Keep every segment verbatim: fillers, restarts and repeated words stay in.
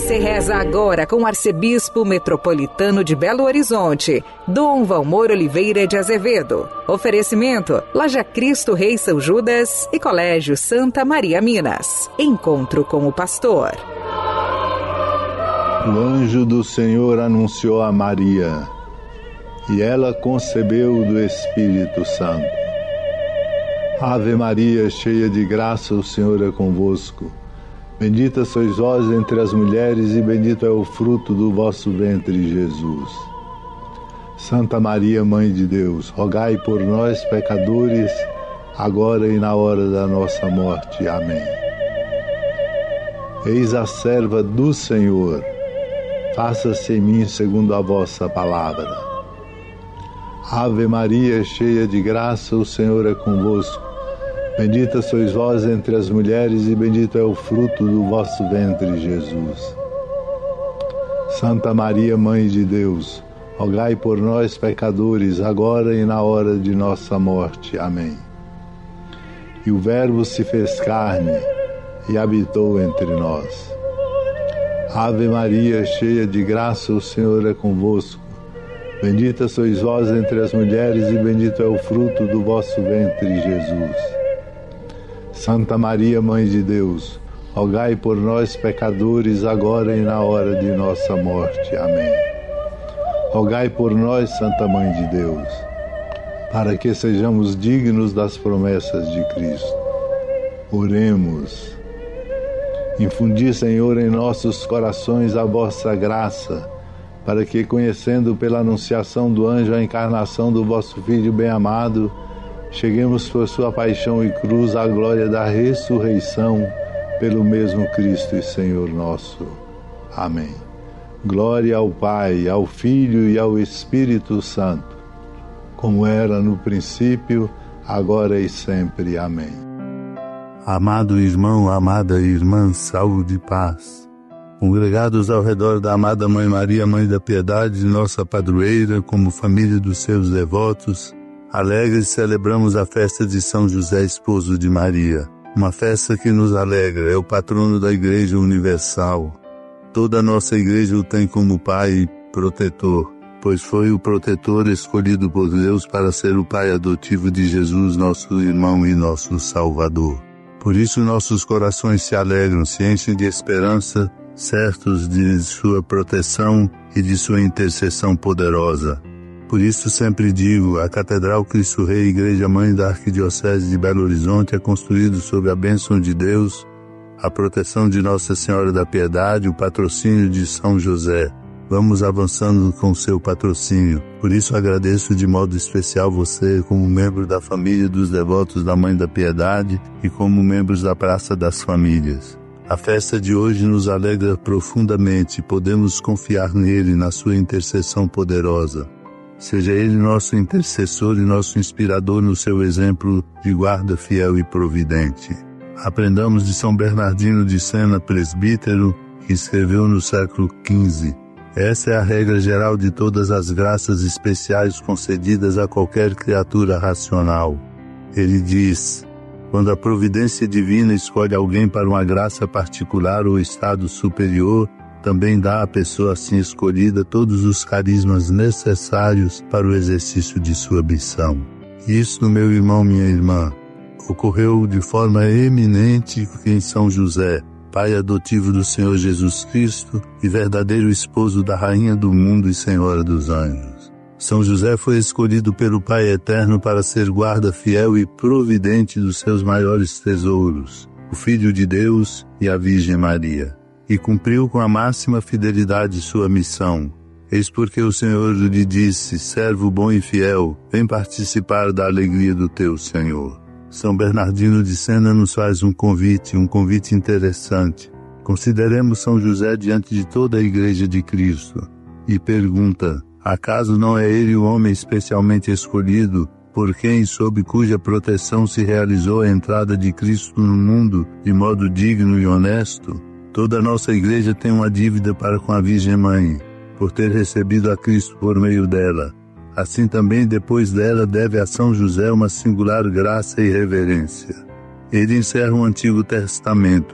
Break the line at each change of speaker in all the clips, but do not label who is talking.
Você reza agora com o arcebispo metropolitano de Belo Horizonte, Dom Valmor Oliveira de Azevedo. Oferecimento: Loja Cristo Rei São Judas e Colégio Santa Maria Minas. Encontro com o pastor.
O anjo do Senhor anunciou a Maria, e ela concebeu do Espírito Santo. Ave Maria, cheia de graça, o Senhor é convosco. Bendita sois vós entre as mulheres, e bendito é o fruto do vosso ventre, Jesus. Santa Maria, Mãe de Deus, rogai por nós, pecadores, agora e na hora da nossa morte. Amém. Eis a serva do Senhor, faça-se em mim segundo a vossa palavra. Ave Maria, cheia de graça, o Senhor é convosco. Bendita sois vós entre as mulheres, e bendito é o fruto do vosso ventre, Jesus. Santa Maria, Mãe de Deus, rogai por nós, pecadores, agora e na hora de nossa morte. Amém. E o Verbo se fez carne e habitou entre nós. Ave Maria, cheia de graça, o Senhor é convosco. Bendita sois vós entre as mulheres, e bendito é o fruto do vosso ventre, Jesus. Santa Maria, Mãe de Deus, rogai por nós, pecadores, agora e na hora de nossa morte. Amém. Rogai por nós, Santa Mãe de Deus, para que sejamos dignos das promessas de Cristo. Oremos. Infundi, Senhor, em nossos corações a vossa graça, para que, conhecendo pela anunciação do anjo a encarnação do vosso Filho bem-amado, cheguemos por sua paixão e cruz à glória da ressurreição, pelo mesmo Cristo e Senhor nosso. Amém. Glória ao Pai, ao Filho e ao Espírito Santo, como era no princípio, agora e sempre. Amém.
Amado irmão, amada irmã, saúde e paz. Congregados ao redor da amada Mãe Maria, Mãe da Piedade, nossa padroeira, como família dos seus devotos, alegres celebramos a festa de São José, esposo de Maria. Uma festa que nos alegra, é o patrono da Igreja Universal. Toda a nossa Igreja o tem como Pai e protetor, pois foi o protetor escolhido por Deus para ser o Pai adotivo de Jesus, nosso irmão e nosso Salvador. Por isso nossos corações se alegram, se enchem de esperança, certos de sua proteção e de sua intercessão poderosa. Por isso sempre digo, a Catedral Cristo Rei, Igreja Mãe da Arquidiocese de Belo Horizonte, é construído sob a bênção de Deus, a proteção de Nossa Senhora da Piedade, o patrocínio de São José. Vamos avançando com seu patrocínio. Por isso agradeço de modo especial você, como membro da família dos devotos da Mãe da Piedade e como membros da Praça das Famílias. A festa de hoje nos alegra profundamente, podemos confiar nele, na sua intercessão poderosa. Seja ele nosso intercessor e nosso inspirador no seu exemplo de guarda fiel e providente. Aprendamos de São Bernardino de Sena, presbítero, que escreveu no século quinze. Essa é a regra geral de todas as graças especiais concedidas a qualquer criatura racional. Ele diz: quando a providência divina escolhe alguém para uma graça particular ou estado superior, também dá à pessoa assim escolhida todos os carismas necessários para o exercício de sua missão. Isso, meu irmão, minha irmã, ocorreu de forma eminente em São José, pai adotivo do Senhor Jesus Cristo e verdadeiro esposo da Rainha do mundo e Senhora dos anjos. São José foi escolhido pelo Pai Eterno para ser guarda fiel e providente dos seus maiores tesouros, o Filho de Deus e a Virgem Maria. E cumpriu com a máxima fidelidade sua missão. Eis porque o Senhor lhe disse: servo bom e fiel, vem participar da alegria do teu Senhor. São Bernardino de Sena nos faz um convite, um convite interessante. Consideremos São José diante de toda a Igreja de Cristo e pergunta: acaso não é ele o homem especialmente escolhido, por quem, sob cuja proteção se realizou a entrada de Cristo no mundo de modo digno e honesto? Toda a nossa Igreja tem uma dívida para com a Virgem Mãe, por ter recebido a Cristo por meio dela. Assim também, depois dela, deve a São José uma singular graça e reverência. Ele encerra o Antigo Testamento: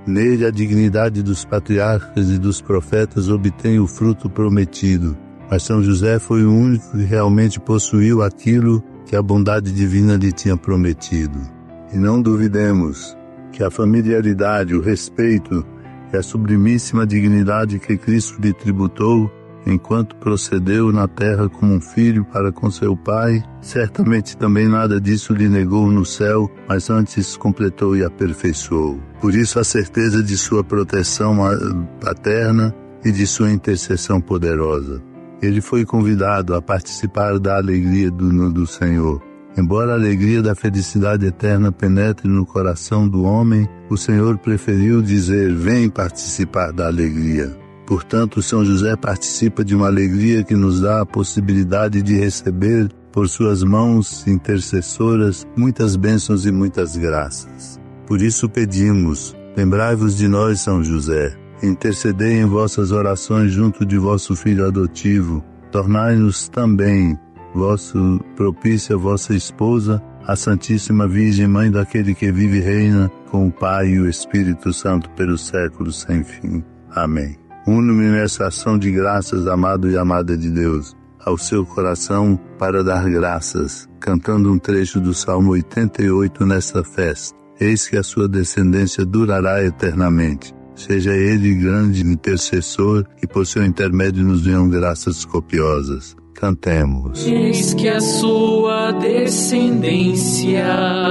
Nele a dignidade dos patriarcas e dos profetas obtém o fruto prometido. Mas São José foi o único que realmente possuiu aquilo que a bondade divina lhe tinha prometido. E não duvidemos que a familiaridade, o respeito e a sublimíssima dignidade que Cristo lhe tributou enquanto procedeu na terra como um filho para com seu Pai, certamente também nada disso lhe negou no céu, mas antes completou e aperfeiçoou. Por isso a certeza de sua proteção paterna e de sua intercessão poderosa. Ele foi convidado a participar da alegria do, do Senhor. Embora a alegria da felicidade eterna penetre no coração do homem, o Senhor preferiu dizer: vem participar da alegria. Portanto, São José participa de uma alegria que nos dá a possibilidade de receber, por suas mãos intercessoras, muitas bênçãos e muitas graças. Por isso pedimos, lembrai-vos de nós, São José, intercedei em vossas orações junto de vosso Filho adotivo, tornai-nos também, vosso propícia, vossa esposa, a Santíssima Virgem, Mãe daquele que vive e reina, com o Pai e o Espírito Santo pelos séculos sem fim. Amém. Uno-me nessa ação de graças, amado e amada de Deus, ao seu coração para dar graças, cantando um trecho do Salmo oitenta e oito nesta festa. Eis que a sua descendência durará eternamente. Seja ele grande intercessor e por seu intermédio nos venham graças copiosas. Cantemos.
Eis que a sua descendência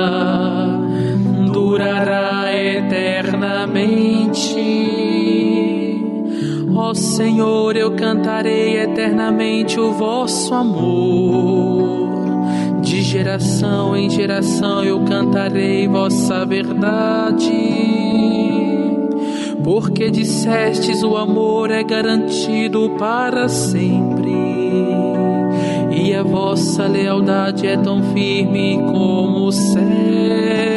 durará eternamente. Ó Senhor, eu cantarei eternamente o vosso amor. De geração em geração eu cantarei vossa verdade. Porque dissestes o amor é garantido para sempre, e a vossa lealdade é tão firme como os céus.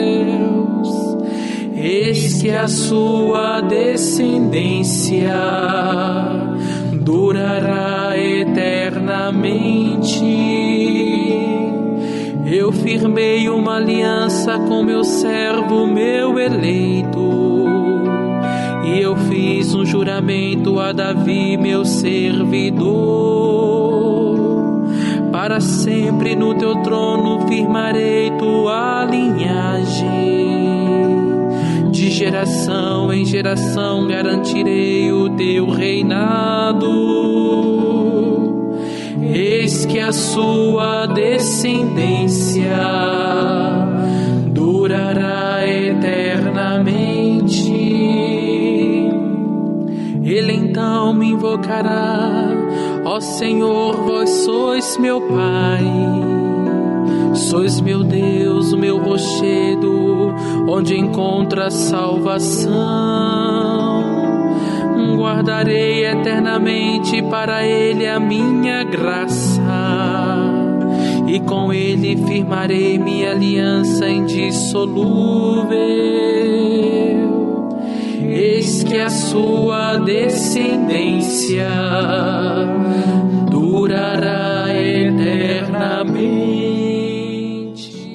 Eis que a sua descendência durará eternamente. Eu firmei uma aliança com meu servo, meu eleito, e eu fiz um juramento a Davi, meu servidor. Para sempre no teu trono firmarei tua linhagem. De geração em geração garantirei o teu reinado. Eis que a sua descendência durará eternamente. Ele então me invocará: ó Senhor, vós sois meu Pai, sois meu Deus, o meu rochedo, onde encontra salvação. Guardarei eternamente para ele a minha graça, e com ele firmarei minha aliança indissolúvel. Eis que a sua descendência durará eternamente.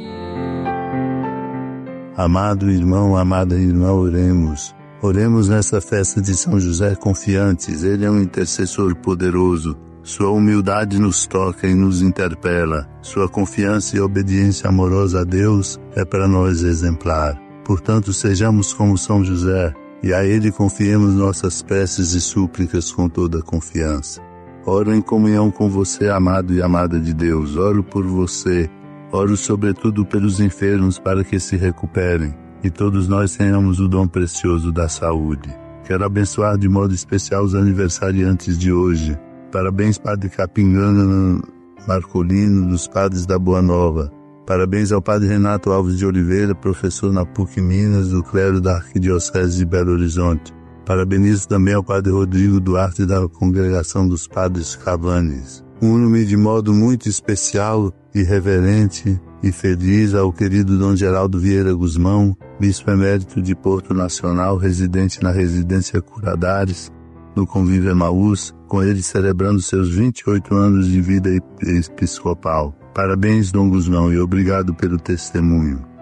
Amado irmão, amada irmã, oremos. Oremos nessa festa de São José confiantes. Ele é um intercessor poderoso. Sua humildade nos toca e nos interpela. Sua confiança e obediência amorosa a Deus é para nós exemplar. Portanto, sejamos como São José, e a ele confiemos nossas preces e súplicas com toda a confiança. Oro em comunhão com você, amado e amada de Deus. Oro por você. Oro sobretudo pelos enfermos para que se recuperem, e todos nós tenhamos o dom precioso da saúde. Quero abençoar de modo especial os aniversariantes de hoje. Parabéns, Padre Capingana Marcolino, dos Padres da Boa Nova. Parabéns ao Padre Renato Alves de Oliveira, professor na P U C Minas, do clero da Arquidiocese de Belo Horizonte. Parabenizo também ao Padre Rodrigo Duarte, da Congregação dos Padres Cavanes. Uno-me de modo muito especial e reverente e feliz ao querido Dom Geraldo Vieira Guzmão, Bispo Emérito de Porto Nacional, residente na Residência Curadares, no Convívio Emaús, com ele celebrando seus vinte e oito anos de vida episcopal. Parabéns, Dom Guzmão, e obrigado pelo testemunho.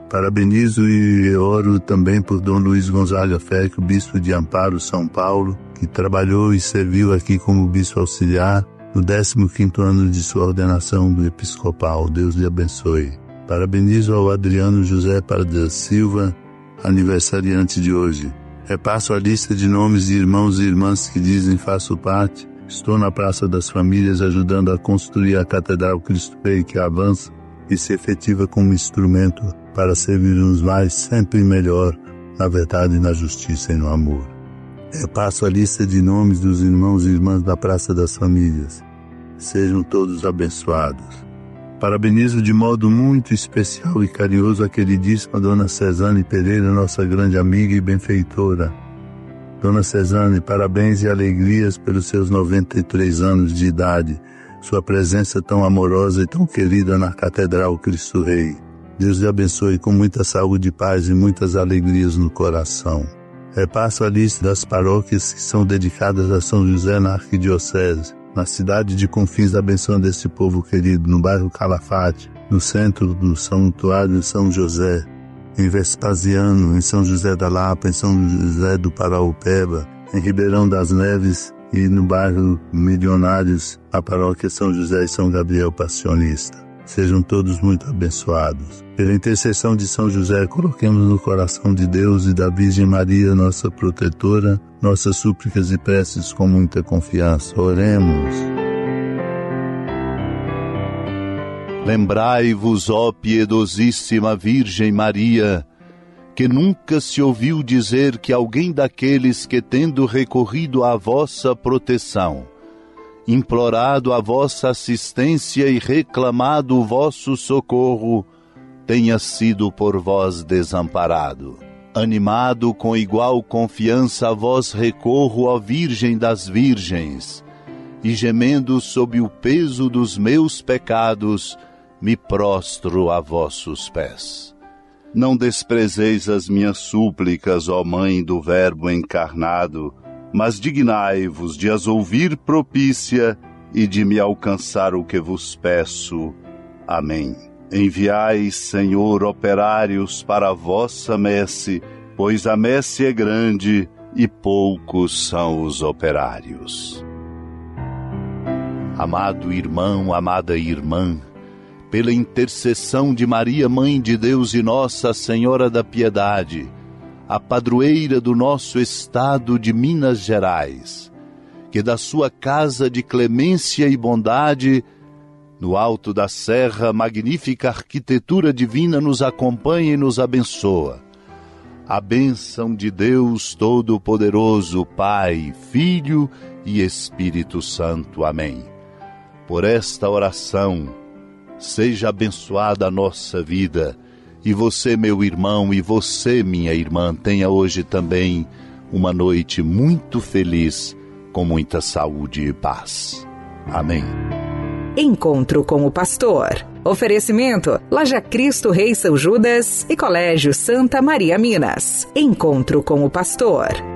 Parabenizo e oro também por Dom Luiz Gonzaga Ferco, bispo de Amparo, São Paulo, que trabalhou e serviu aqui como bispo auxiliar no décimo quinto ano de sua ordenação do episcopal. Deus lhe abençoe. Parabenizo ao Adriano José Parda Silva, aniversariante de hoje. Repasso a lista de nomes de irmãos e irmãs que dizem faço parte. Estou na Praça das Famílias ajudando a construir a Catedral Cristo Rei que avança e se efetiva como instrumento para servirmos mais, sempre melhor, na verdade, na justiça e no amor. Repasso a lista de nomes dos irmãos e irmãs da Praça das Famílias. Sejam todos abençoados. Parabenizo de modo muito especial e carinhoso a queridíssima Dona Cezane Pereira, nossa grande amiga e benfeitora. Dona Cezane, parabéns e alegrias pelos seus noventa e três anos de idade, sua presença tão amorosa e tão querida na Catedral Cristo Rei. Deus lhe abençoe com muita saúde, paz e muitas alegrias no coração. Repasso a lista das paróquias que são dedicadas a São José na Arquidiocese. Na cidade de Confins, abençoando esse povo querido, no bairro Calafate, no centro do Santuário de São José, em Vespasiano, em São José da Lapa, em São José do Paraupeba, em Ribeirão das Neves e no bairro Milionários, a paróquia São José e São Gabriel Passionista. Sejam todos muito abençoados. Pela intercessão de São José, coloquemos no coração de Deus e da Virgem Maria, nossa protetora, nossas súplicas e preces com muita confiança. Oremos.
Lembrai-vos, ó piedosíssima Virgem Maria, que nunca se ouviu dizer que alguém daqueles que, tendo recorrido à vossa proteção, implorado a vossa assistência e reclamado o vosso socorro, tenha sido por vós desamparado. Animado com igual confiança, a vós recorro, ó Virgem das Virgens, e gemendo sob o peso dos meus pecados, me prostro a vossos pés. Não desprezeis as minhas súplicas, ó Mãe do Verbo encarnado, mas dignai-vos de as ouvir propícia e de me alcançar o que vos peço. Amém. Enviai, Senhor, operários para a vossa messe, pois a messe é grande e poucos são os operários. Amado irmão, amada irmã, pela intercessão de Maria, Mãe de Deus e Nossa Senhora da Piedade, a padroeira do nosso estado de Minas Gerais, que da sua casa de clemência e bondade, no alto da serra, magnífica arquitetura divina nos acompanha e nos abençoa. A bênção de Deus Todo-Poderoso, Pai, Filho e Espírito Santo. Amém. Por esta oração, seja abençoada a nossa vida, e você, meu irmão, e você, minha irmã, tenha hoje também uma noite muito feliz, com muita saúde e paz. Amém.
Encontro com o Pastor. Oferecimento: Laja Cristo Rei São Judas e Colégio Santa Maria Minas. Encontro com o Pastor.